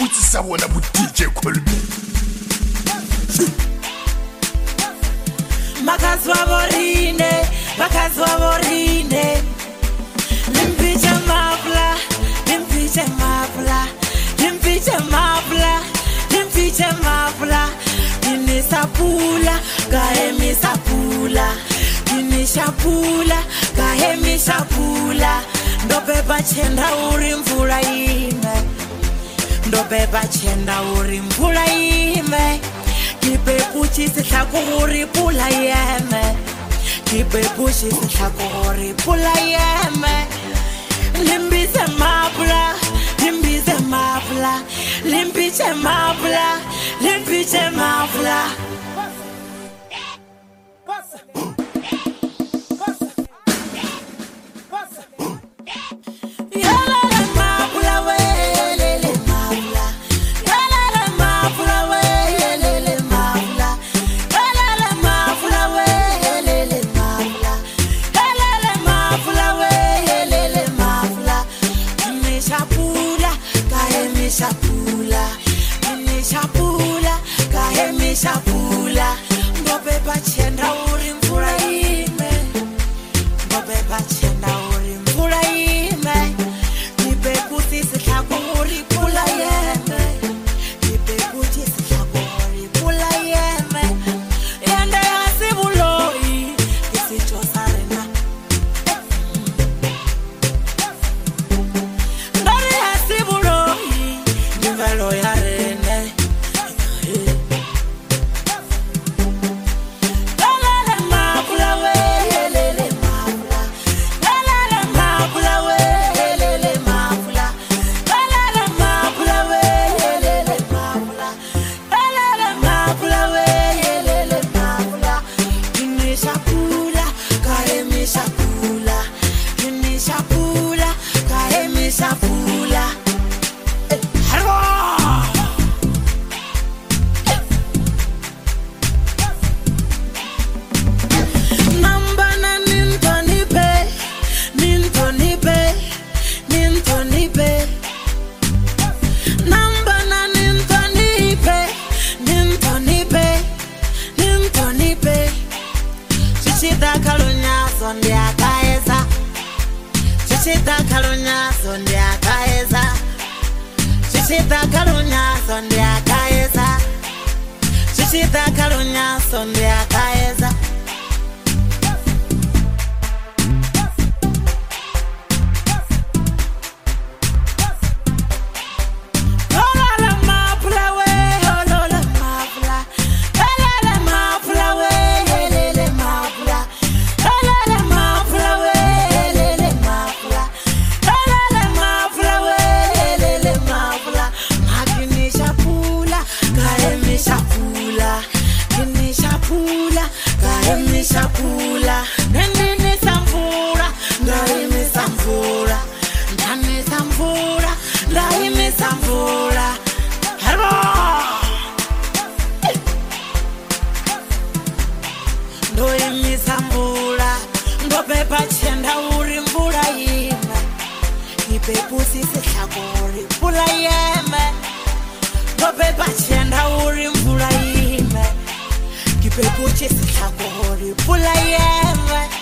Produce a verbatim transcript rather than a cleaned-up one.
Butsisa bona bu D J Colby. Makazwa borine, makazwa borine. Limpiche mapla, limpiche mapla, limpiche mapla, limpiche mapla. Inisapula, kahemi sapula. Inishapula, kahemi sapula. Ndopepa chenda uri mvula ime. Ndopepa chenda uri mvula ime. Kipe puchi se tlhako gore pula yeme. Kipe puchi se tlhako gore pula yeme. Limbise mapula, limbise mapula, limpiche mapula, limpiche mapula. Shapula, ini shapula, kahemi shapula. Ndopepa chenda uri mvula ime. Ndopepa chenda uri mvula ime. Kipe kuti sitlhako uri pula yeme. Kipe kuti sitlhako uri pula yeme. Yende yasibuloi, isicho sarena. Ndori yasibuloi. Velo ya rene, la la mapula we, le le mapula, la la mapula we, le le mapula, la la mapula we, le le mapula, la la mapula we, le le mapula. Ini shapula, kahemi shapula, ini shapula, kahemi shapula. Sondia kaeza, Chichita kalunya sondia kaeza, Chichita kalunya sondia kaeza, Chichita kalunya sondia kaeza. Shapula, nene samfura, ndaime samfura, ndane samfura, ndaime samfura. Hello, ndoime samfura, ndopepa chenda uri mvula ime. Kipe pusi se tlhako uri pula yeme. Ndopepa chenda uri mvula ime. Kipe puchi se tlhako gore pula yeme.